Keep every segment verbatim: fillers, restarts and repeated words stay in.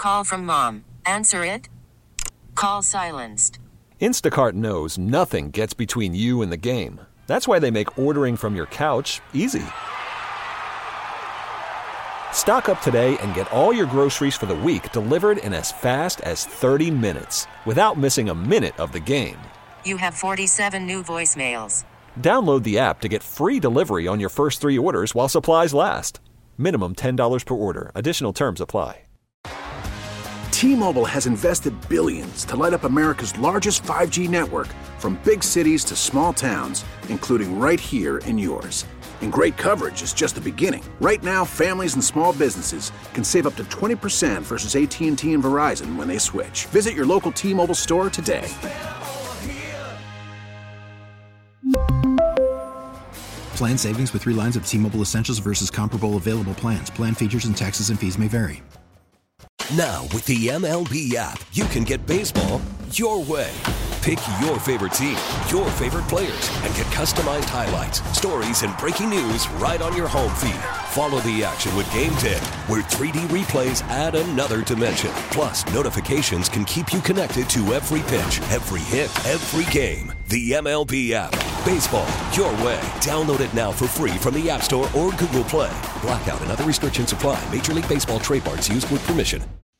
Call from mom. Answer it. Call silenced. Instacart knows nothing gets between you and the game. That's why they make ordering from your couch easy. Stock up today and get all your groceries for the week delivered in as fast as thirty minutes without missing a minute of the game. You have forty-seven new voicemails. Download the app to get free delivery on your first three orders while supplies last. Minimum ten dollars per order. Additional terms apply. T-Mobile has invested billions to light up America's largest five G network, from big cities to small towns, including right here in yours. And great coverage is just the beginning. Right now, families and small businesses can save up to twenty percent versus A T and T and Verizon when they switch. Visit your local T-Mobile store today. Plan savings with three lines of T-Mobile Essentials versus comparable available plans. Plan features and taxes and fees may vary. Now, with the M L B app, you can get baseball your way. Pick your favorite team, your favorite players, and get customized highlights, stories, and breaking news right on your home feed. Follow the action with Game ten, where three D replays add another dimension. Plus, notifications can keep you connected to every pitch, every hit, every game. The M L B app. Baseball your way. Download it now for free from the App Store or Google Play. Blackout and other restrictions apply. Major League Baseball trademarks used with permission.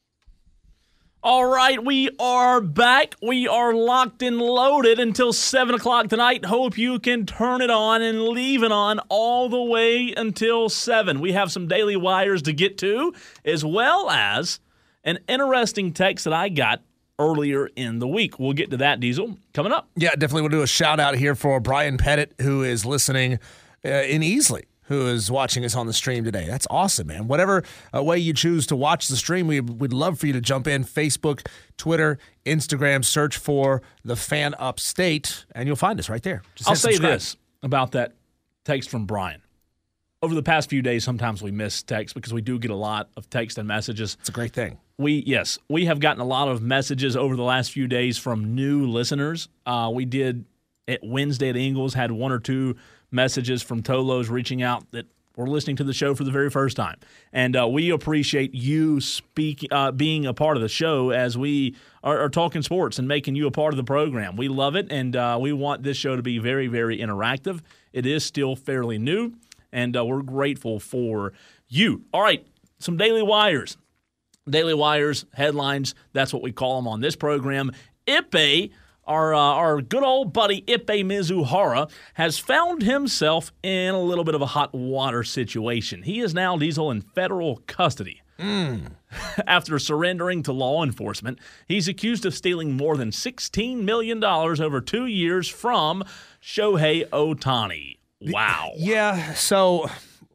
All right, we are back. We are locked and loaded until seven o'clock tonight. Hope you can turn it on and leave it on all the way until seven. We have some Daily Wires to get to, as well as an interesting text that I got earlier in the week. We'll get to that, Diesel, coming up. Yeah, definitely want to do a shout-out here for Brian Pettit, who is listening uh, in Easley, who is watching us on the stream today. That's awesome, man. Whatever uh, way you choose to watch the stream, we, we'd love for you to jump in. Facebook, Twitter, Instagram, search for The Fan Upstate, and you'll find us right there. Just I'll hit say subscribe. this about that text from Brian. Over the past few days, sometimes we miss text because we do get a lot of text and messages. It's a great thing. We yes, we have gotten a lot of messages over the last few days from new listeners. Uh, we did at Wednesday at Ingles, had one or two messages from Tolos reaching out that were listening to the show for the very first time. And uh, we appreciate you speak, uh, being a part of the show as we are, are talking sports and making you a part of the program. We love it, and uh, we want this show to be very, very interactive. It is still fairly new, and uh, we're grateful for you. All right, some Daily Wires. Daily Wires, headlines, that's what we call them on this program. Ippei, our, uh, our good old buddy Ippei Mizuhara, has found himself in a little bit of a hot water situation. He is now, Diesel, in federal custody. Mm. After surrendering to law enforcement, he's accused of stealing more than sixteen million dollars over two years from Shohei Ohtani. Wow. Yeah, so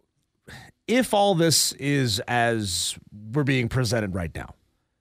if all this is as we're being presented right now,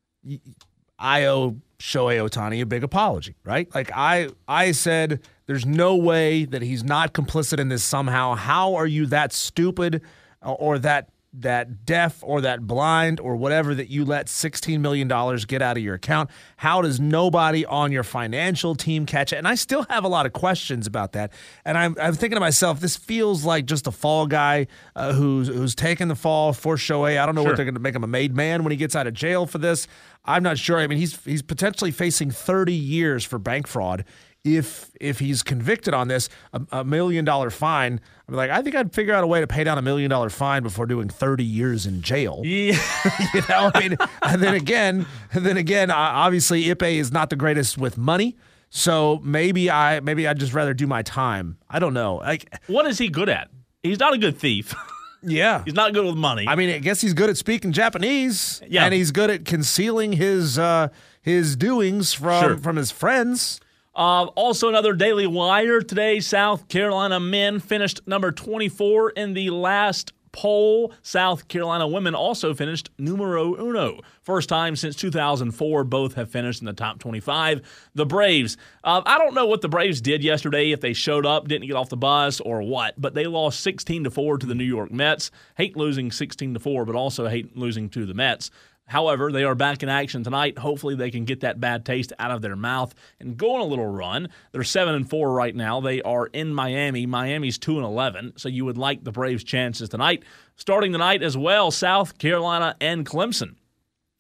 I owe Shohei Ohtani a big apology, right? Like I I said, there's no way that he's not complicit in this somehow. How are you that stupid or that that deaf or that blind or whatever that you let sixteen million dollars get out of your account? How does nobody on your financial team catch it? And I still have a lot of questions about that. And I'm, I'm thinking to myself, this feels like just a fall guy uh, who's who's taking the fall for Shohei. I don't know Sure. what they're going to make him a made man when he gets out of jail for this. I'm not sure. I mean, he's he's potentially facing thirty years for bank fraud. If if he's convicted on this, a, a million dollar fine, I'm like, I think I'd figure out a way to pay down a million dollar fine before doing thirty years in jail. Yeah. You know, I mean, and then again, and then again, uh, obviously Ippei is not the greatest with money, so maybe I maybe I'd just rather do my time. I don't know. Like, What is he good at? He's not a good thief. yeah, He's not good with money. I mean, I guess he's good at speaking Japanese, Yeah. and he's good at concealing his uh, his doings from Sure. from his friends. Uh, also, another Daily Wire today, South Carolina men finished number twenty-four in the last poll. South Carolina women also finished numero uno. First time since two thousand four, both have finished in the top twenty-five. The Braves, uh, I don't know what the Braves did yesterday, if they showed up, didn't get off the bus, or what, but they lost sixteen to four to the New York Mets. Hate losing sixteen to four, but also hate losing to the Mets. However, they are back in action tonight. Hopefully they can get that bad taste out of their mouth and go on a little run. They're seven and four right now. They are in Miami. Miami's two and eleven, so you would like the Braves' chances tonight. Starting tonight as well, South Carolina and Clemson.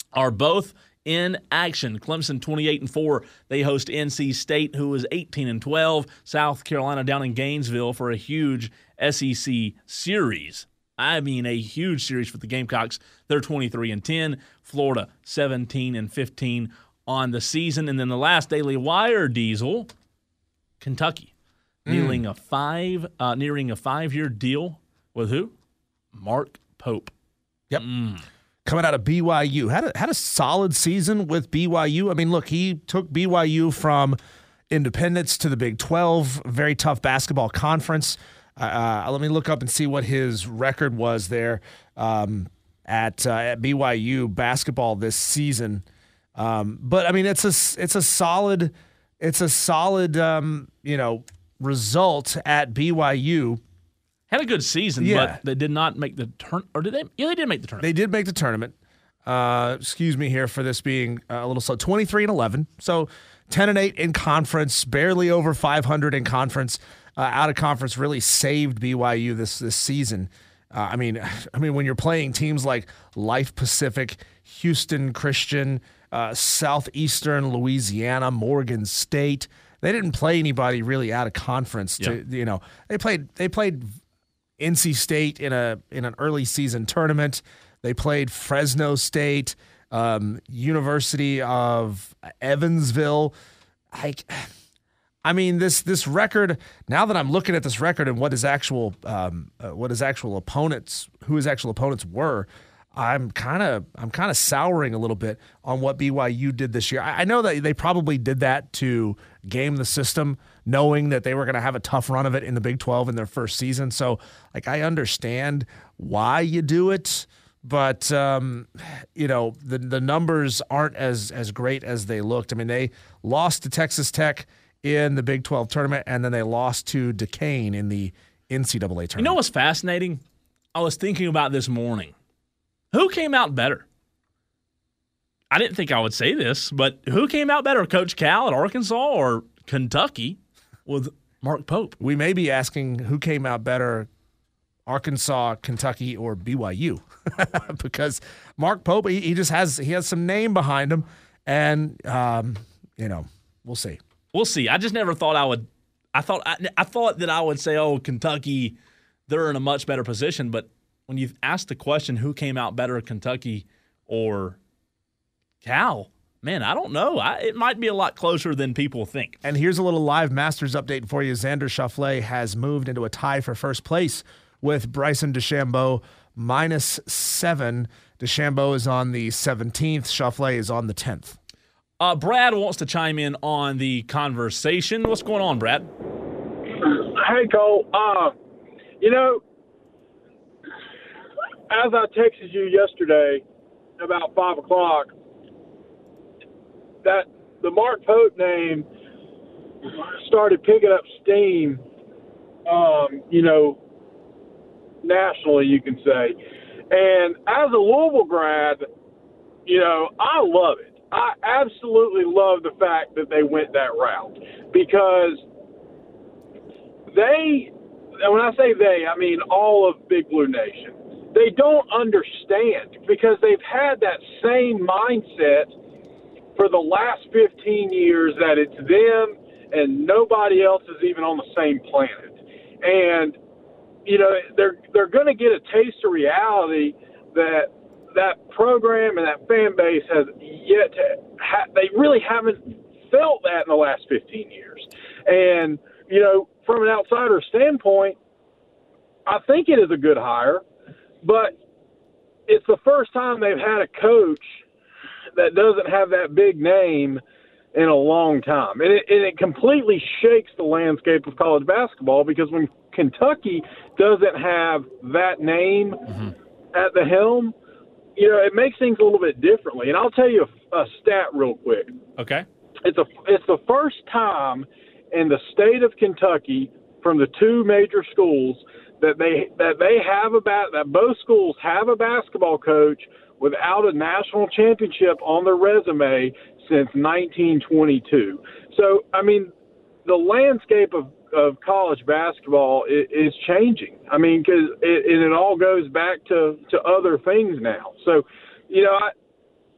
are both in action. Clemson twenty-eight and four. They host N C State, who is eighteen and twelve. South Carolina down in Gainesville for a huge S E C series. I mean, a huge series for the Gamecocks. They're twenty-three and ten. Florida seventeen and fifteen on the season. And then the last Daily Wire, Diesel, Kentucky, mm. nearing a five, uh, nearing a five-year deal with who? Mark Pope. Yep. Mm. Coming out of B Y U. Had a, had a solid season with B Y U. I mean, look, he took B Y U from independence to the Big twelve, very tough basketball conference. Uh, let me look up and see what his record was there um, at uh, at B Y U basketball this season. Um, but I mean, it's a it's a solid it's a solid um, you know result at B Y U. Had a good season, yeah. but they did not make the turn. Or did they? Yeah, they did make the tournament. They did make the tournament. Uh, excuse me here for this being a little slow. twenty-three and eleven, so ten and eight in conference, barely over five hundred in conference. Uh, out of conference really saved B Y U this this season. Uh, I mean, I mean when you're playing teams like Life Pacific, Houston Christian, uh, Southeastern Louisiana, Morgan State, they didn't play anybody really out of conference. To yeah. you know, they played they played N C State in a in an early season tournament. They played Fresno State, um, University of Evansville. Like, I mean, this this record. Now that I'm looking at this record and what his actual um, uh, what his actual opponents, who his actual opponents were, I'm kind of I'm kind of souring a little bit on what B Y U did this year. I, I know that they probably did that to game the system, knowing that they were going to have a tough run of it in the Big twelve in their first season. So, like, I understand why you do it, but um, you know, the the numbers aren't as as great as they looked. I mean, they lost to Texas Tech in the Big twelve tournament, and then they lost to Duquesne in the N C double A tournament. You know what's fascinating? I was thinking about this morning. Who came out better? I didn't think I would say this, but who came out better, Coach Cal at Arkansas or Kentucky with Mark Pope? We may be asking who came out better, Arkansas, Kentucky, or B Y U, because Mark Pope, he, he just has he has some name behind him, and um, you know, we'll see. We'll see. I just never thought I would. I thought I, I thought that I would say, oh, Kentucky, they're in a much better position, but when you ask the question, who came out better, Kentucky or Cal, man, I don't know. I, it might be a lot closer than people think. And here's a little live Masters update for you. Xander Schauffele has moved into a tie for first place with Bryson DeChambeau, minus seven. DeChambeau is on the seventeenth. Schauffele is on the tenth. Uh, Brad wants to chime in on the conversation. What's going on, Brad? Hey, Cole. Uh, you know, as I texted you yesterday about five o'clock, that the Mark Pope name started picking up steam, um, you know, nationally, you can say. And as a Louisville grad, you know, I love it. I absolutely love the fact that they went that route, because they, and when I say they, I mean all of Big Blue Nation. They don't understand, because they've had that same mindset for the last fifteen years that it's them and nobody else is even on the same planet. And, you know, they're they're going to get a taste of reality that that program and that fan base has yet to ha- they really haven't felt that in the last fifteen years. And, you know, from an outsider standpoint, I think it is a good hire. But it's the first time they've had a coach that doesn't have that big name in a long time. And it, and it completely shakes the landscape of college basketball, because when Kentucky doesn't have that name mm-hmm. at the helm, you know, it makes things a little bit differently. And I'll tell you a, a stat real quick. Okay. It's a it's the first time in the state of Kentucky from the two major schools that they that they have a bat that both schools have a basketball coach without a national championship on their resume since nineteen twenty-two. So, I mean, the landscape of, of college basketball is, is changing. I mean, because it, and it all goes back to, to other things now. So, you know, I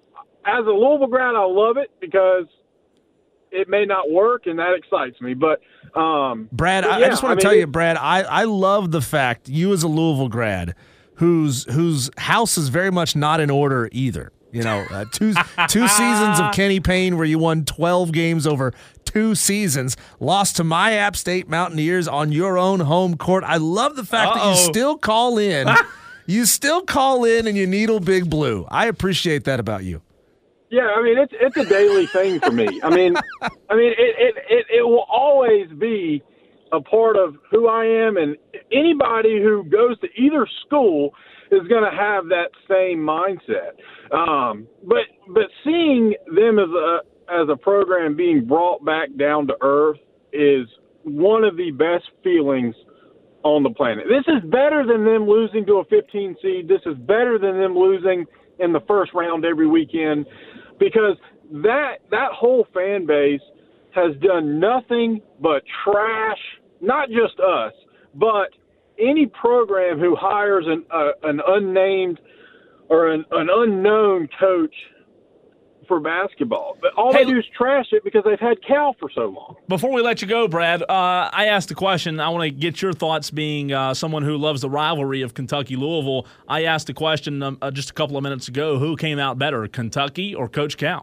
as a Louisville grad, I love it because it may not work, and that excites me. But um, Brad, but I, yeah, I just want I to mean, tell it, you, Brad, I, I love the fact you as a Louisville grad whose whose house is very much not in order either. You know, uh, two two seasons of Kenny Payne where you won twelve games over two seasons, lost to my App State Mountaineers on your own home court. I love the fact Uh-oh. that you still call in. You still call in and you needle Big Blue. I appreciate that about you. Yeah, I mean it's it's a daily thing for me. I mean, I mean it, it it it will always be a part of who I am, and anybody who goes to either school is going to have that same mindset. Um, but but seeing them as a as a program being brought back down to earth is one of the best feelings on the planet. This is better than them losing to a fifteen seed. This is better than them losing in the first round every weekend, because that that whole fan base has done nothing but trash, not just us, but any program who hires an uh, an unnamed or an, an unknown coach for basketball. But all Hey, they do is trash it because they've had Cal for so long. Before we let you go, Brad, uh, I asked a question. I want to get your thoughts being uh, someone who loves the rivalry of Kentucky-Louisville. I asked a question um, uh, just a couple of minutes ago. Who came out better, Kentucky or Coach Cal?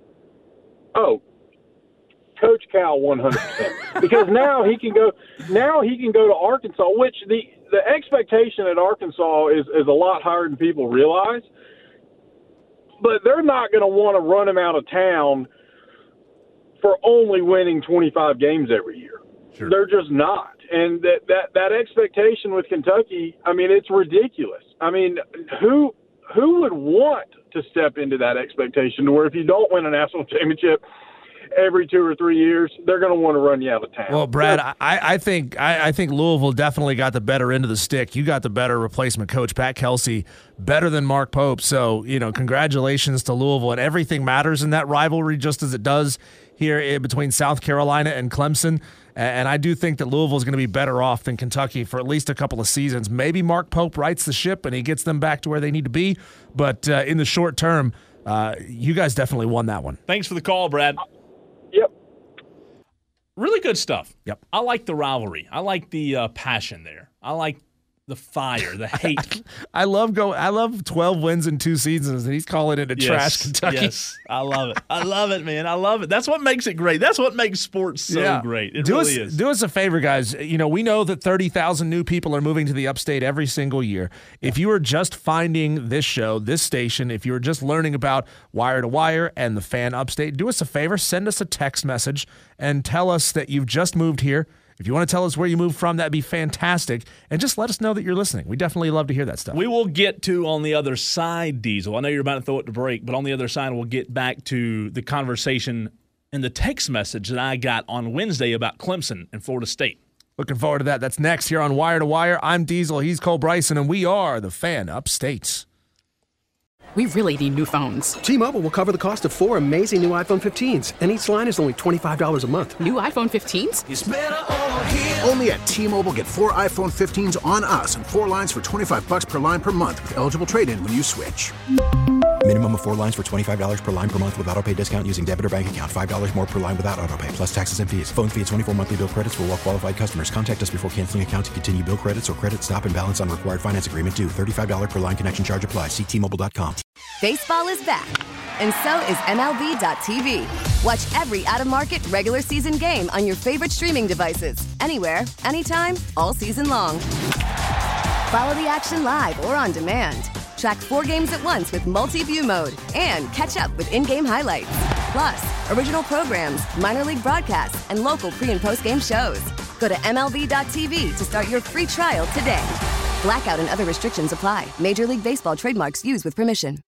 Oh, Coach Cal one hundred percent. Because now he can go now he can go to Arkansas, which the, the expectation at Arkansas is, is a lot higher than people realize. But they're not going to want to run him out of town for only winning twenty-five games every year. Sure. They're just not. And that, that, that expectation with Kentucky, I mean, it's ridiculous. I mean, who who would want to step into that expectation to where if you don't win a national championship every two or three years, they're going to want to run you out of town. Well, Brad, I, I think I, I think Louisville definitely got the better end of the stick. You got the better replacement coach, Pat Kelsey, better than Mark Pope. So, you know, congratulations to Louisville. And everything matters in that rivalry, just as it does here in between South Carolina and Clemson. And I do think that Louisville is going to be better off than Kentucky for at least a couple of seasons. Maybe Mark Pope rights the ship and he gets them back to where they need to be. But uh, in the short term, uh, you guys definitely won that one. Thanks for the call, Brad. Yep. Really good stuff. Yep. I like the rivalry. I like the uh, passion there. I like the fire, the hate. I love go. I love twelve wins in two seasons, and he's calling it a yes, trash Kentucky. Yes, I love it. I love it, man. I love it. That's what makes it great. That's what makes sports so Yeah. great. It do really us, is. Do us a favor, guys. You know, we know that thirty thousand new people are moving to the upstate every single year. If you are just finding this show, this station, if you are just learning about Wire to Wire and the Fan Upstate, do us a favor. Send us a text message and tell us that you've just moved here. If you want to tell us where you moved from, that'd be fantastic. And just let us know that you're listening. We definitely love to hear that stuff. We will get to on the other side, Diesel. I know you're about to throw it to break, but on the other side, we'll get back to the conversation and the text message that I got on Wednesday about Clemson and Florida State. Looking forward to that. That's next here on Wire to Wire. I'm Diesel. He's Cole Bryson, and we are the Fan Upstate. We really need new phones. T-Mobile will cover the cost of four amazing new iPhone fifteens, and each line is only twenty-five dollars a month. New iPhone fifteens? It's better over here. Only at T-Mobile, get four iPhone fifteens on us and four lines for twenty-five bucks per line per month with eligible trade-in when you switch. Minimum of four lines for twenty-five dollars per line per month with autopay discount using debit or bank account. five dollars more per line without autopay, plus taxes and fees. Phone fee at twenty-four monthly bill credits for well-qualified customers. Contact us before canceling account to continue bill credits or credit stop and balance on required finance agreement due. thirty-five dollars per line connection charge applies. See T Mobile dot com. Baseball is back, and so is M L B dot T V. Watch every out-of-market regular season game on your favorite streaming devices. Anywhere, anytime, all season long. Follow the action live or on demand. Track four games at once with multi-view mode and catch up with in-game highlights. Plus, original programs, minor league broadcasts, and local pre- and post-game shows. Go to M L B dot T V to start your free trial today. Blackout and other restrictions apply. Major League Baseball trademarks used with permission.